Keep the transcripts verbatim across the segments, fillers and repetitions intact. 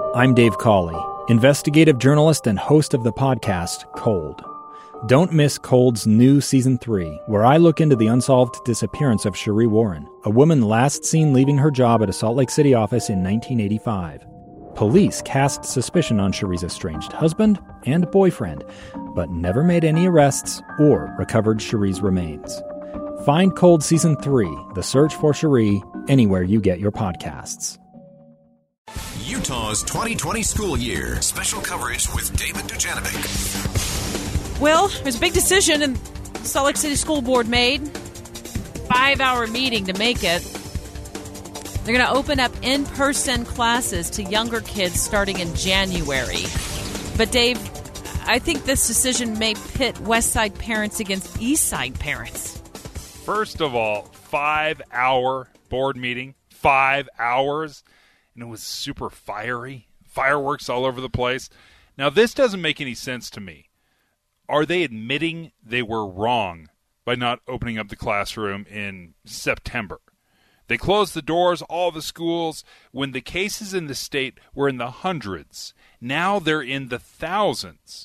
I'm Dave Cawley, investigative journalist and host of the podcast Cold. Don't miss Cold's new Season three, where I look into the unsolved disappearance of Sheree Warren, a woman last seen leaving her job at a Salt Lake City office in nineteen eighty-five. Police cast suspicion on Sheree's estranged husband and boyfriend, but never made any arrests or recovered Sheree's remains. Find Cold Season three, The Search for Sheree, anywhere you get your podcasts. Utah's twenty twenty school year. Special coverage with David Dujanovic. Well, there's a big decision in Salt Lake City School Board made. Five-hour meeting to make it. They're going to open up in-person classes to younger kids starting in January. But, Dave, I think this decision may pit West Side parents against East Side parents. First of all, five-hour board meeting. Five hours. And it was super fiery. Fireworks all over the place. Now, this doesn't make any sense to me. Are they admitting they were wrong by not opening up the classroom in September? They closed the doors, all the schools, when the cases in the state were in the hundreds. Now they're in the thousands.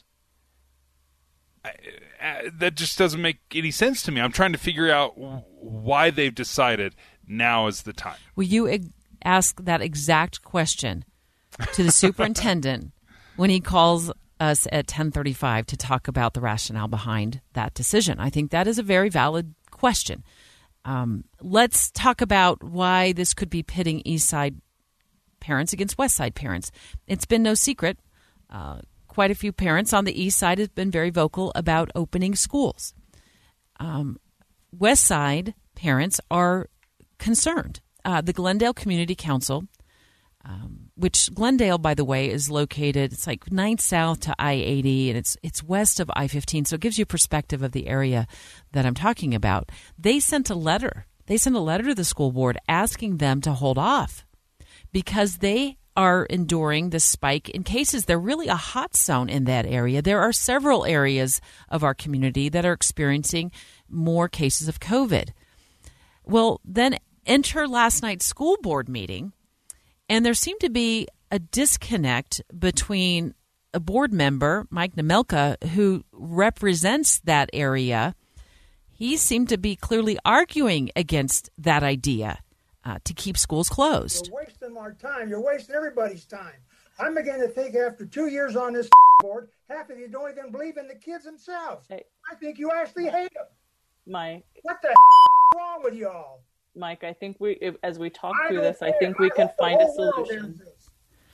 I, I, that just doesn't make any sense to me. I'm trying to figure out why they've decided now is the time. Will you ig- ask that exact question to the superintendent when he calls us at ten thirty-five to talk about the rationale behind that decision? I think that is a very valid question. Um, let's talk about why this could be pitting East Side parents against West Side parents. It's been no secret. Uh, quite a few parents on the East Side have been very vocal about opening schools. Um, West Side parents are concerned. Uh, the Glendale Community Council, um, which Glendale, by the way, is located, it's like ninth south to I eighty, and it's it's west of I fifteen, so it gives you perspective of the area that I'm talking about. They sent a letter. They sent a letter to the school board asking them to hold off because they are enduring the spike in cases. They're really a hot zone in that area. There are several areas of our community that are experiencing more cases of COVID. Well, then enter last night's school board meeting, and there seemed to be a disconnect between a board member, Mike Nemelka, who represents that area. He seemed to be clearly arguing against that idea uh, to keep schools closed. You're wasting our time. You're wasting everybody's time. I'm beginning to think after two years on this board, half of you don't even believe in the kids themselves. Hey. I think you actually hate them. Mike. What the is wrong with y'all? Mike, I think we, if, as we talk I through don't this, I care. think we I can hope the find a whole world solution. ends this.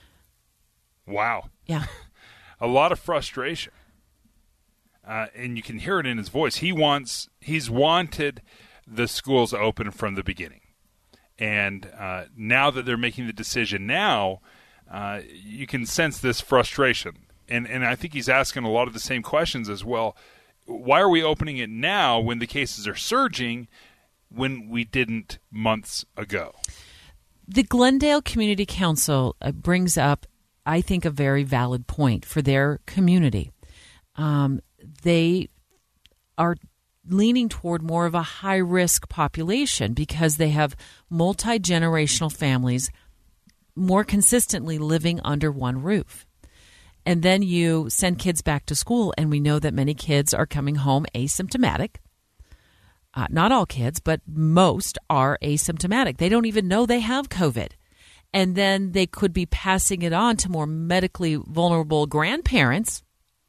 Wow. Yeah. A lot of frustration. Uh, and you can hear it in his voice. He wants, he's wanted the schools open from the beginning. And uh, now that they're making the decision now, uh, you can sense this frustration. And, and I think he's asking a lot of the same questions as well. Why are we opening it now when the cases are surging when we didn't months ago? The Glendale Community Council uh, brings up, I think, a very valid point for their community. Um, they are leaning toward more of a high-risk population because they have multi-generational families more consistently living under one roof. And then you send kids back to school, and we know that many kids are coming home asymptomatic. Uh, not all kids, but most are asymptomatic. They don't even know they have COVID. And then they could be passing it on to more medically vulnerable grandparents.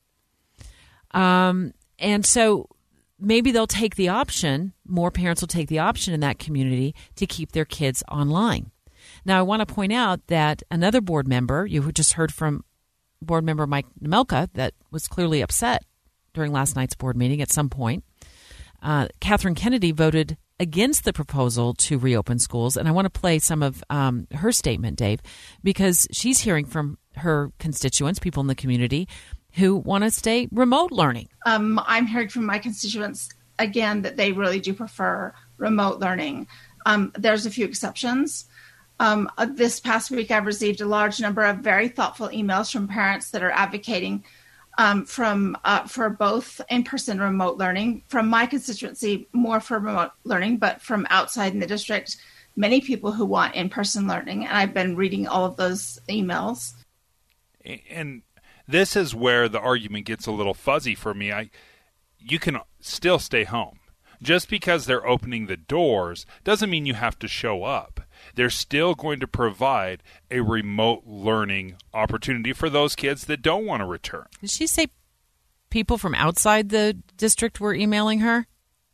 Um, and so maybe they'll take the option, more parents will take the option in that community to keep their kids online. Now, I want to point out that another board member, you just heard from board member Mike Nemelka, that was clearly upset during last night's board meeting at some point. Uh, Catherine Kennedy voted against the proposal to reopen schools. And I want to play some of um, her statement, Dave, because she's hearing from her constituents, people in the community, who want to stay remote learning. Um, I'm hearing from my constituents, again, that they really do prefer remote learning. Um, there's a few exceptions. Um, uh, this past week, I've received a large number of very thoughtful emails from parents that are advocating um, from uh, for both in-person and remote learning. From my constituency, more for remote learning, but from outside in the district, many people who want in-person learning. And I've been reading all of those emails. And this is where the argument gets a little fuzzy for me. I, you can still stay home. Just because they're opening the doors doesn't mean you have to show up. They're still going to provide a remote learning opportunity for those kids that don't want to return. Did she say people from outside the district were emailing her?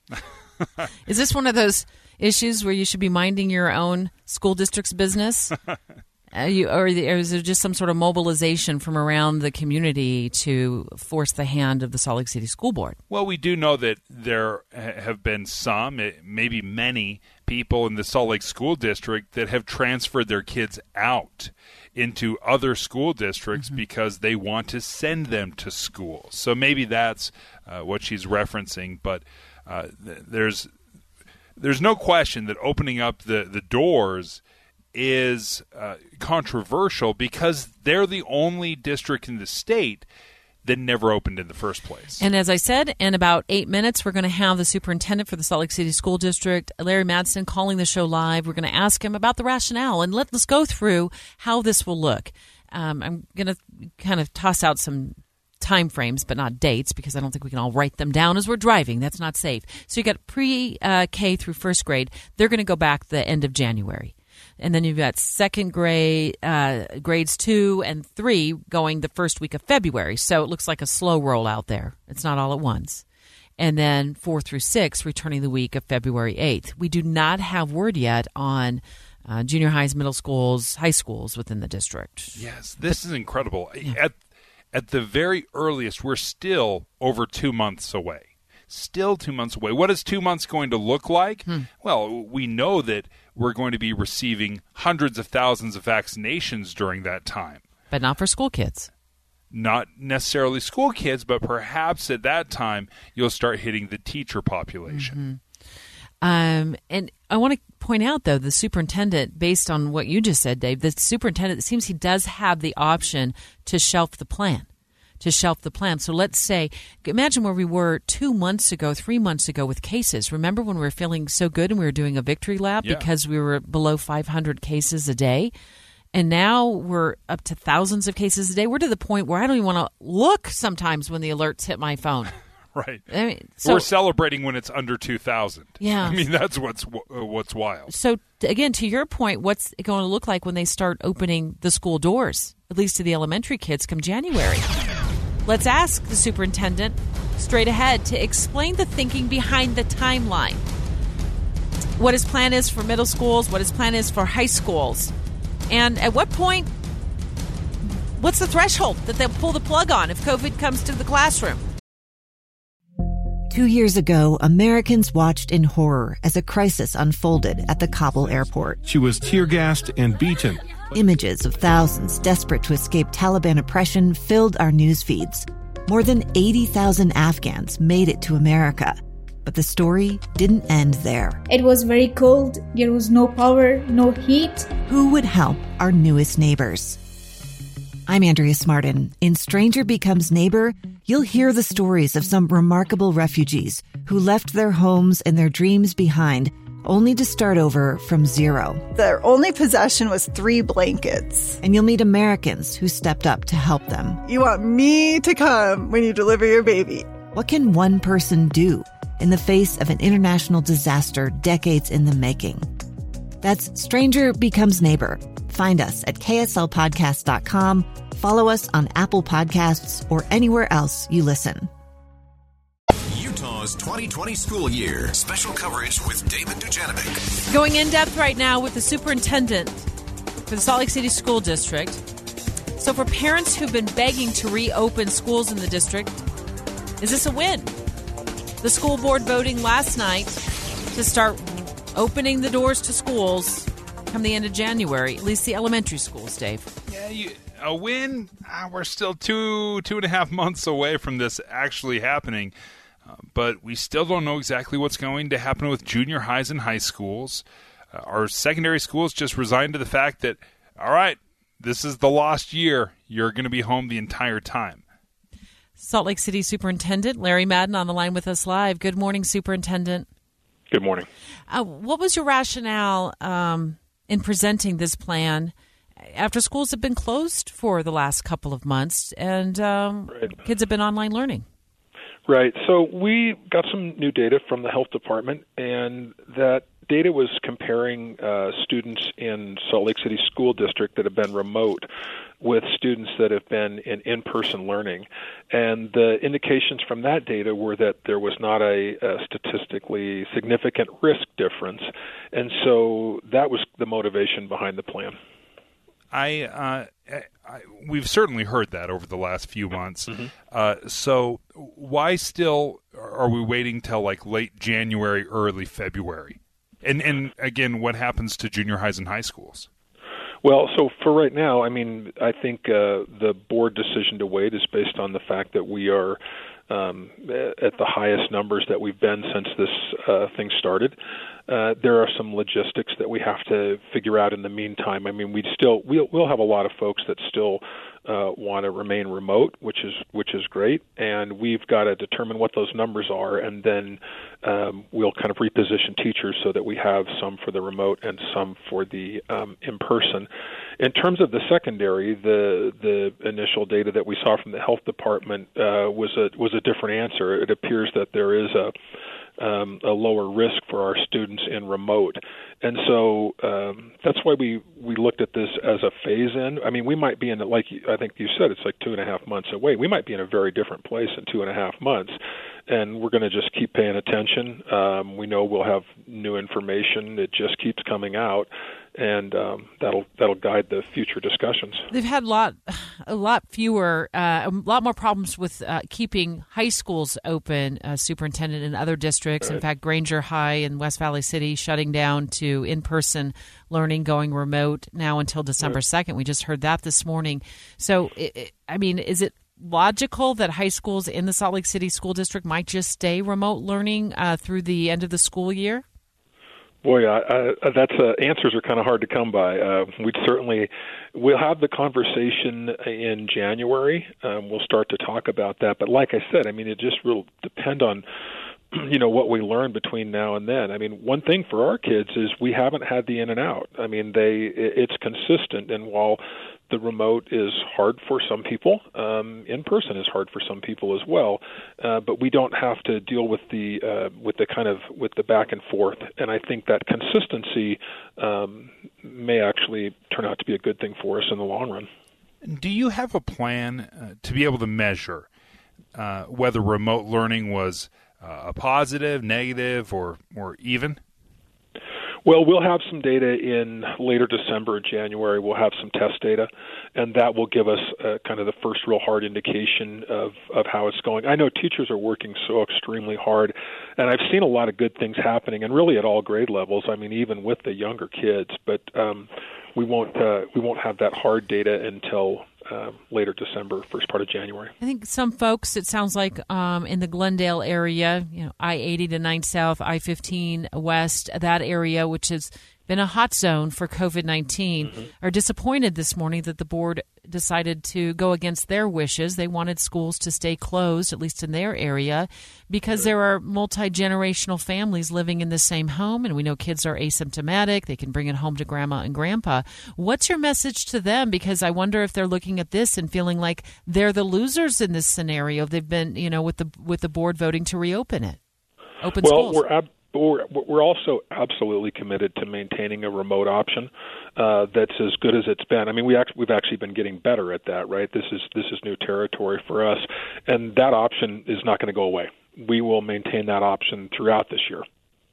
Is this one of those issues where you should be minding your own school district's business? Uh, you, or, or is there just some sort of mobilization from around the community to force the hand of the Salt Lake City School Board? Well, we do know that there have been some, maybe many people in the Salt Lake School District that have transferred their kids out into other school districts mm-hmm. because they want to send them to school. So maybe that's uh, what she's referencing. But uh, th- there's there's no question that opening up the, the doors is uh, controversial because they're the only district in the state that never opened in the first place. And as I said, in about eight minutes, we're going to have the superintendent for the Salt Lake City School District, Larry Madsen, calling the show live. We're going to ask him about the rationale, and let, let's go through how this will look. Um, I'm going to kind of toss out some time frames, but not dates, because I don't think we can all write them down as we're driving. That's not safe. So you got pre-K uh, through first grade. They're going to go back the end of January. And then you've got second grade, uh, grades two and three going the first week of February. So it looks like a slow roll out there. It's not all at once. And then four through six returning the week of February eighth. We do not have word yet on uh, junior highs, middle schools, high schools within the district. Yes, this is incredible. Yeah. At, at the very earliest, we're still over two months away. Still two months away. What is two months going to look like? Hmm. Well, we know that we're going to be receiving hundreds of thousands of vaccinations during that time. But not for school kids. Not necessarily school kids, but perhaps at that time you'll start hitting the teacher population. Mm-hmm. Um, and I want to point out, though, the superintendent, based on what you just said, Dave, the superintendent, it seems he does have the option to shelf the plan. to shelf the plan. So let's say, imagine where we were two months ago, three months ago with cases. Remember when we were feeling so good and we were doing a victory lap yeah. because we were below five hundred cases a day? And now we're up to thousands of cases a day. We're to the point where I don't even want to look sometimes when the alerts hit my phone. Right. I mean, so, we're celebrating when it's under two thousand. Yeah. I mean, that's what's uh, what's wild. So, again, to your point, what's it going to look like when they start opening the school doors, at least to the elementary kids, come January? Let's ask the superintendent straight ahead to explain the thinking behind the timeline. What his plan is for middle schools, what his plan is for high schools, and at what point, what's the threshold that they'll pull the plug on if COVID comes to the classroom? Two years ago, Americans watched in horror as a crisis unfolded at the Kabul airport. She was tear-gassed and beaten. Images of thousands desperate to escape Taliban oppression filled our news feeds. More than eighty thousand Afghans made it to America. But the story didn't end there. It was very cold. There was no power, no heat. Who would help our newest neighbors? I'm Andrea Smartin. In Stranger Becomes Neighbor, you'll hear the stories of some remarkable refugees who left their homes and their dreams behind, only to start over from zero. Their only possession was three blankets. And you'll meet Americans who stepped up to help them. You want me to come when you deliver your baby. What can one person do in the face of an international disaster decades in the making? That's Stranger Becomes Neighbor. Find us at K S L podcast dot com. Follow us on Apple Podcasts or anywhere else you listen. Utah's twenty twenty school year. Special coverage with David Dujanovic. Going in depth right now with the superintendent for the Salt Lake City School District. So for parents who've been begging to reopen schools in the district, is this a win? The school board voting last night to start opening the doors to schools come the end of January, at least the elementary schools, Dave. Yeah, you, a win? Ah, we're still two, two and a half months away from this actually happening. Uh, but we still don't know exactly what's going to happen with junior highs and high schools. Uh, our secondary schools just resigned to the fact that, all right, this is the lost year. You're going to be home the entire time. Salt Lake City Superintendent Larry Madsen on the line with us live. Good morning, Superintendent. Good morning. Uh, what was your rationale um, in presenting this plan after schools have been closed for the last couple of months, and um, right. kids have been online learning. Right. So we got some new data from the health department, and that data was comparing uh, students in Salt Lake City School District that have been remote with students that have been in in-person learning. And the indications from that data were that there was not a, a statistically significant risk difference. And so that was the motivation behind the plan. I, uh, I we've certainly heard that over the last few months. Mm-hmm. Uh, so why still are we waiting till like late January, early February? And and again, what happens to junior highs and high schools? Well, so for right now, I mean, I think uh, the board decision to wait is based on the fact that we are um, at the highest numbers that we've been since this uh, thing started. Uh, there are some logistics that we have to figure out in the meantime. I mean, we still we'll, we'll have a lot of folks that still uh, want to remain remote, which is which is great, and we've got to determine what those numbers are, and then um, we'll kind of reposition teachers so that we have some for the remote and some for the um, in-person. In terms of the secondary, the the initial data that we saw from the health department uh, was a was a different answer. It appears that there is a Um, a lower risk for our students in remote. And so um, that's why we, we looked at this as a phase-in. I mean, we might be in, like I think you said, it's like two and a half months away. We might be in a very different place in two and a half months, and we're going to just keep paying attention. Um, we know we'll have new information. It just keeps coming out, and um, that'll that'll guide the future discussions. They've had a lot, a lot fewer, uh, a lot more problems with uh, keeping high schools open, uh, superintendent, in other districts. Right. In fact, Granger High in West Valley City shutting down to in-person learning, going remote now until December second. We just heard that this morning. So, it, it, I mean, is it logical that high schools in the Salt Lake City School District might just stay remote learning uh, through the end of the school year? Boy, I, I, that's uh, answers are kind of hard to come by. Uh, we'd certainly we'll have the conversation in January. Um, we'll start to talk about that. But like I said, I mean, it just will depend on you know what we learn between now and then. I mean, one thing for our kids is we haven't had the in and out. I mean, they it's consistent, and while the remote is hard for some people, um, in person is hard for some people as well. Uh, but we don't have to deal with the uh, with the kind of with the back and forth. And I think that consistency um, may actually turn out to be a good thing for us in the long run. Do you have a plan uh, to be able to measure uh, whether remote learning was uh, a positive, negative, or or even? Well, we'll have some data in later December, January. We'll have some test data, and that will give us uh, kind of the first real hard indication of, of how it's going. I know teachers are working so extremely hard, and I've seen a lot of good things happening, and really at all grade levels. I mean, even with the younger kids, but um, we won't uh, we won't have that hard data until Uh, later December, first part of January. I think some folks, it sounds like um, in the Glendale area, you know, I eighty to nine South, I fifteen West, that area, which has been a hot zone for COVID nineteen, mm-hmm. are disappointed this morning that the board decided to go against their wishes. They wanted schools to stay closed, at least in their area, because there are multi-generational families living in the same home, and we know kids are asymptomatic. They can bring it home to grandma and grandpa. What's your message to them? Because I wonder if they're looking at this and feeling like they're the losers in this scenario. They've been, you know, with the with the board voting to reopen it. Open well, schools. We're ab- We're, we're also absolutely committed to maintaining a remote option uh, that's as good as it's been. I mean, we act- we've actually been getting better at that, right? This is this is new territory for us, and that option is not going to go away. We will maintain that option throughout this year.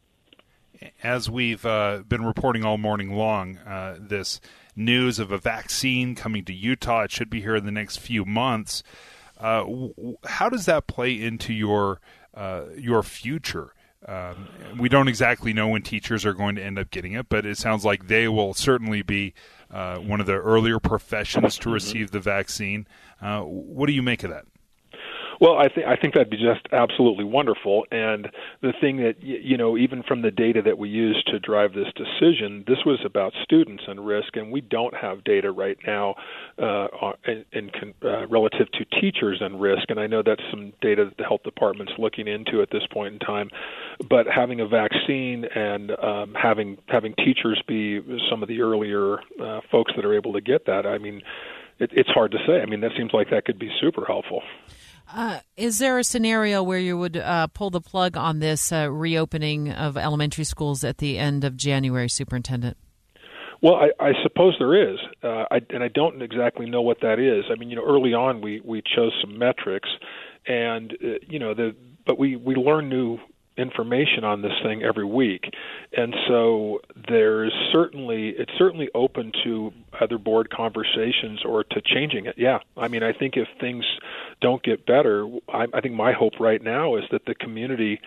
As we've uh, been reporting all morning long, uh, this news of a vaccine coming to Utah, it should be here in the next few months. Uh, w- how does that play into your uh, your future? Um, we don't exactly know when teachers are going to end up getting it, but it sounds like they will certainly be uh, one of the earlier professions to receive the vaccine. Uh, what do you make of that? Well, I think I think that'd be just absolutely wonderful. And the thing that, you know, even from the data that we used to drive this decision, this was about students and risk, and we don't have data right now uh, in, in uh, relative to teachers and risk. And I know that's some data that the health department's looking into at this point in time. but having a vaccine and um, having having teachers be some of the earlier uh, folks that are able to get that, I mean, it, it's hard to say. I mean, that seems like that could be super helpful. Uh, is there a scenario where you would uh, pull the plug on this uh, reopening of elementary schools at the end of January, Superintendent? Well, I, I suppose there is, uh, I, and I don't exactly know what that is. I mean, you know, early on we, we chose some metrics, and uh, you know, the but we, we learn new information on this thing every week, and so there's certainly it's certainly open to other board conversations or to changing it. Yeah, I mean, I think if things don't get better, I, I think my hope right now is that the community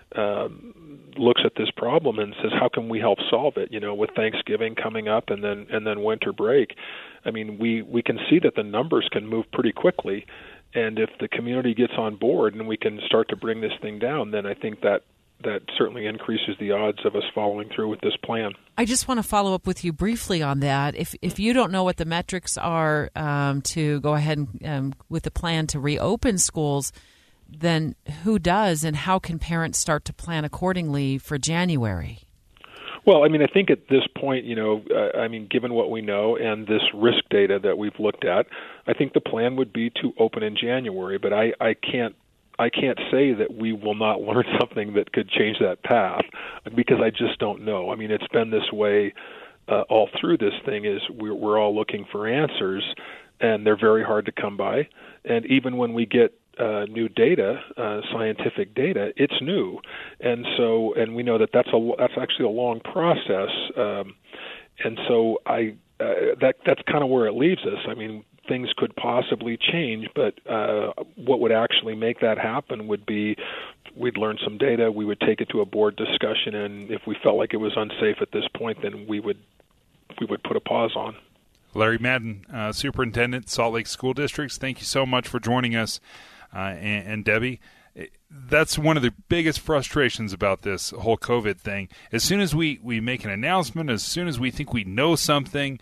um, looks at this problem and says, how can we help solve it? You know, with Thanksgiving coming up and then and then winter break, I mean, we we can see that the numbers can move pretty quickly. And if the community gets on board and we can start to bring this thing down, then I think that that certainly increases the odds of us following through with this plan. I just want to follow up with you briefly on that. If if you don't know what the metrics are um, to go ahead and um, with the plan to reopen schools, then who does, and how can parents start to plan accordingly for January? Well, I mean, I think at this point, you know, uh, I mean, given what we know and this risk data that we've looked at, I think the plan would be to open in January. But I, I can't, I can't say that we will not learn something that could change that path, because I just don't know. I mean, it's been this way uh, all through this thing. Is we're, we're all looking for answers, and they're very hard to come by. And even when we get Uh, new data, uh, scientific data, it's new, and so and we know that that's a that's actually a long process, um, and so I uh, that that's kind of where it leaves us. I mean, things could possibly change, but uh, what would actually make that happen would be we'd learn some data, we would take it to a board discussion, and if we felt like it was unsafe at this point, then we would we would put a pause on. Larry Madden, uh, Superintendent, Salt Lake School Districts, thank you so much for joining us. Uh, and, and Debbie, that's one of the biggest frustrations about this whole COVID thing. As soon as we, we make an announcement, as soon as we think we know something,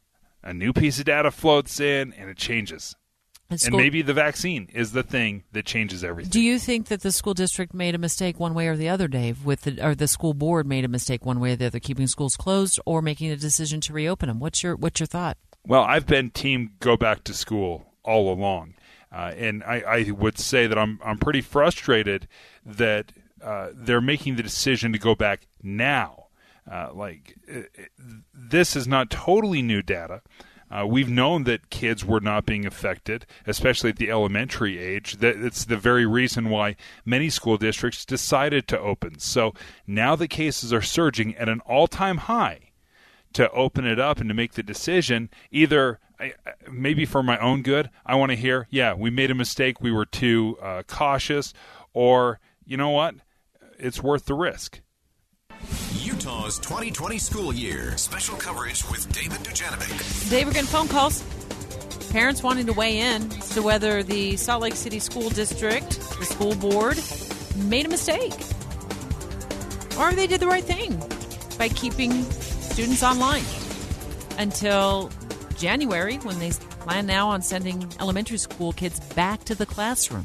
a new piece of data floats in and it changes. And, and maybe the vaccine is the thing that changes everything. Do you think that the school district made a mistake one way or the other, Dave, with the, or the school board made a mistake one way or the other, keeping schools closed or making a decision to reopen them? What's your what's your thought? Well, I've been team go back to school all along. Uh, and I, I would say that I'm I'm pretty frustrated that uh, they're making the decision to go back now. Uh, like it, it, this is not totally new data. Uh, we've known that kids were not being affected, especially at the elementary age. That it's the very reason why many school districts decided to open. So now the cases are surging at an all-time high. To open it up and to make the decision, either I, maybe for my own good, I want to hear, yeah, we made a mistake, we were too uh, cautious, or, you know what, it's worth the risk. Utah's twenty twenty school year. Special coverage with David Dujanovic. Dave, we're getting phone calls. Parents wanting to weigh in as to whether the Salt Lake City School District, the school board, made a mistake. Or they did the right thing by keeping students online until January, when they plan now on sending elementary school kids back to the classroom.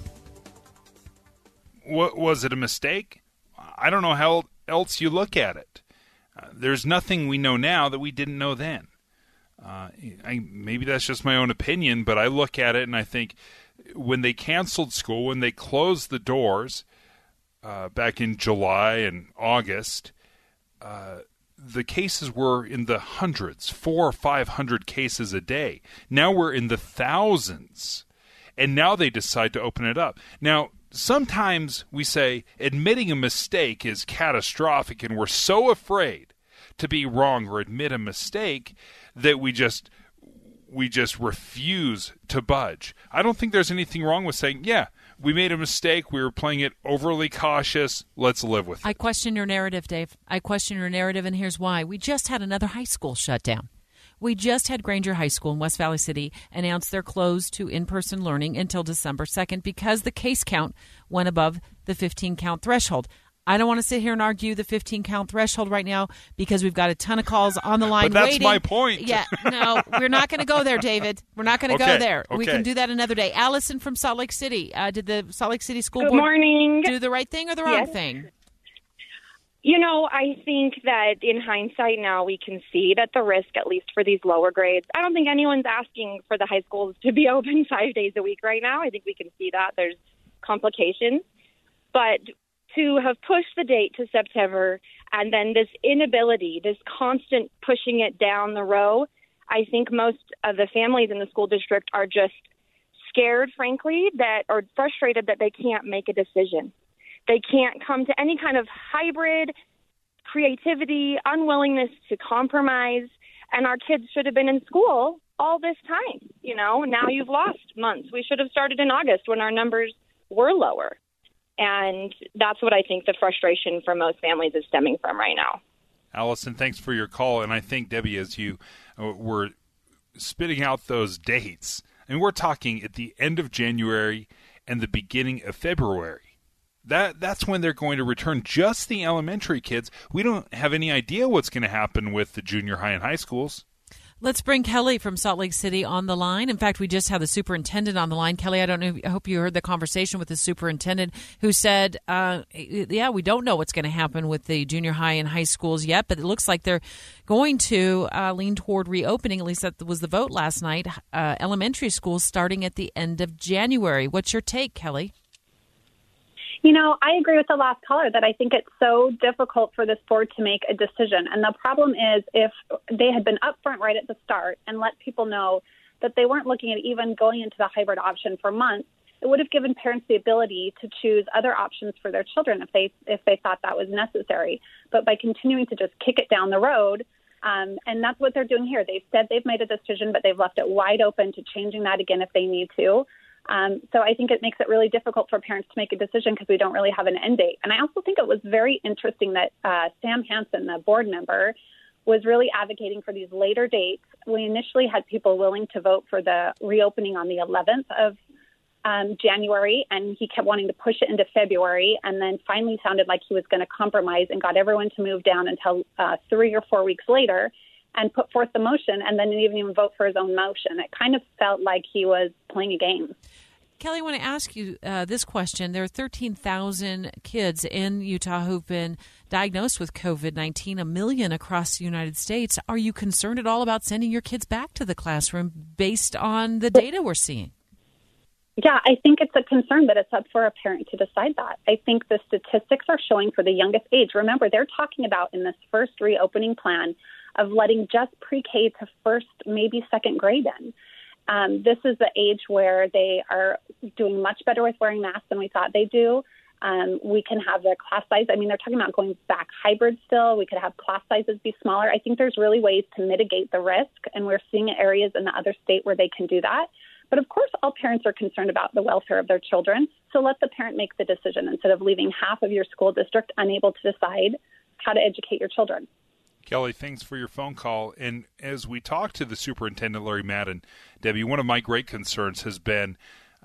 What, was it a mistake? I don't know how else you look at it. Uh, there's nothing we know now that we didn't know then. Uh, I, maybe that's just my own opinion, but I look at it and I think when they canceled school, when they closed the doors uh, back in July and August, uh, the cases were in the hundreds, four or five hundred cases a day. Now we're in the thousands, and now they decide to open it up. Now, sometimes we say admitting a mistake is catastrophic, and we're so afraid to be wrong or admit a mistake that we just we just refuse to budge. I don't think there's anything wrong with saying, yeah, we made a mistake. We were playing it overly cautious. Let's live with it. I question your narrative, Dave. I question your narrative, and here's why. We just had another high school shut down. We just had Granger High School in West Valley City announce their close to in-person learning until December second because the case count went above the fifteen-count threshold. I don't want to sit here and argue the fifteen-count threshold right now because we've got a ton of calls on the line but that's waiting. my point. Yeah, no, we're not going to go there, David. We're not going to okay, go there. Okay. We can do that another day. Allison from Salt Lake City. Uh, did the Salt Lake City School Good Board morning. do the right thing or the wrong yes. thing? You know, I think that in hindsight now we can see that the risk, at least for these lower grades, I don't think anyone's asking for the high schools to be open five days a week right now. I think we can see that there's complications. But to have pushed the date to September and then this inability, this constant pushing it down the row, I think most of the families in the school district are just scared, frankly, that or frustrated that they can't make a decision. They can't come to any kind of hybrid creativity, unwillingness to compromise, and our kids should have been in school all this time. You know, now you've lost months. We should have started in August when our numbers were lower. And that's what I think the frustration for most families is stemming from right now. Allison, thanks for your call. And I think, Debbie, as you uh, were spitting out those dates, and we're talking at the end of January and the beginning of February. That that's when they're going to return just the elementary kids. We don't have any idea what's going to happen with the junior high and high schools. Let's bring Kelly from Salt Lake City on the line. In fact, we just had the superintendent on the line. Kelly, I don't know. I hope you heard the conversation with the superintendent who said, uh, yeah, we don't know what's going to happen with the junior high and high schools yet, but it looks like they're going to uh, lean toward reopening. At least that was the vote last night. Uh, elementary schools starting at the end of January. What's your take, Kelly? You know, I agree with the last caller that I think it's so difficult for this board to make a decision. And the problem is if they had been upfront right at the start and let people know that they weren't looking at even going into the hybrid option for months, it would have given parents the ability to choose other options for their children if they if they thought that was necessary. But by continuing to just kick it down the road, um, and that's what they're doing here. They've said they've made a decision, but they've left it wide open to changing that again if they need to. Um, so I think it makes it really difficult for parents to make a decision because we don't really have an end date. And I also think it was very interesting that uh, Sam Hansen, the board member, was really advocating for these later dates. We initially had people willing to vote for the reopening on the eleventh of um, January, and he kept wanting to push it into February, and then finally sounded like he was going to compromise and got everyone to move down until uh, three or four weeks later and put forth the motion, and then didn't even vote for his own motion. It kind of felt like he was playing a game. Kelly, I want to ask you uh, this question. There are thirteen thousand kids in Utah who've been diagnosed with COVID nineteen, a million across the United States. Are you concerned at all about sending your kids back to the classroom based on the data we're seeing? Yeah, I think it's a concern, but it's up for a parent to decide that. I think the statistics are showing for the youngest age. Remember, they're talking about in this first reopening plan of letting just pre-K to first, maybe second grade in. Um, this is the age where they are doing much better with wearing masks than we thought they do. Um, we can have their class size. I mean, they're talking about going back hybrid still. We could have class sizes be smaller. I think there's really ways to mitigate the risk, and we're seeing areas in the other state where they can do that. But of course, all parents are concerned about the welfare of their children. So let the parent make the decision instead of leaving half of your school district unable to decide how to educate your children. Kelly, thanks for your phone call. And as we talk to the superintendent, Larry Madden, Debbie, one of my great concerns has been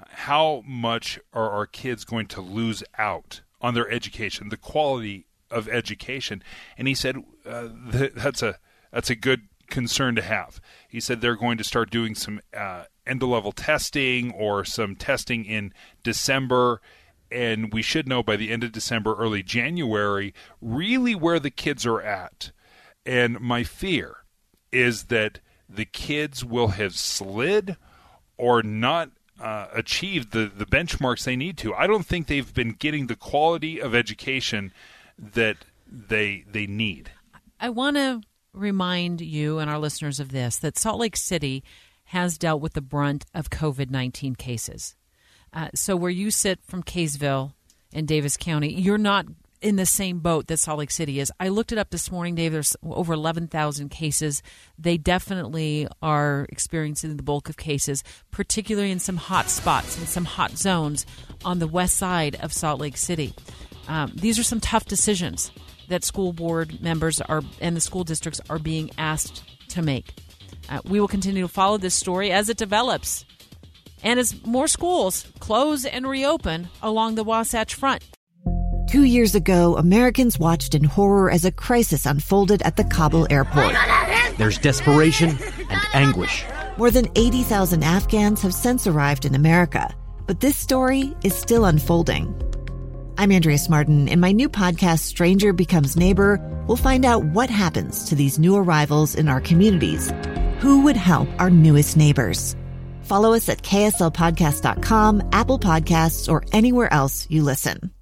how much are our kids going to lose out on their education, the quality of education. And he said uh, th- that's a that's a good concern to have. He said they're going to start doing some uh, end-of-level testing or some testing in December, and we should know by the end of December, early January, really where the kids are at. And my fear is that the kids will have slid or not uh, achieved the, the benchmarks they need to. I don't think they've been getting the quality of education that they they need. I want to remind you and our listeners of this, that Salt Lake City has dealt with the brunt of COVID nineteen cases. Uh, so where you sit from Kaysville in Davis County, you're not in the same boat that Salt Lake City is. I looked it up this morning, Dave. There's over eleven thousand cases. They definitely are experiencing the bulk of cases, particularly in some hot spots and some hot zones on the west side of Salt Lake City. Um, these are some tough decisions that school board members are and the school districts are being asked to make. Uh, we will continue to follow this story as it develops and as more schools close and reopen along the Wasatch Front. Two years ago, Americans watched in horror as a crisis unfolded at the Kabul airport. There's desperation and anguish. More than eighty thousand Afghans have since arrived in America, but this story is still unfolding. I'm Andrea Smartin. In my new podcast, Stranger Becomes Neighbor, we'll find out what happens to these new arrivals in our communities. Who would help our newest neighbors? Follow us at K S L podcast dot com, Apple Podcasts, or anywhere else you listen.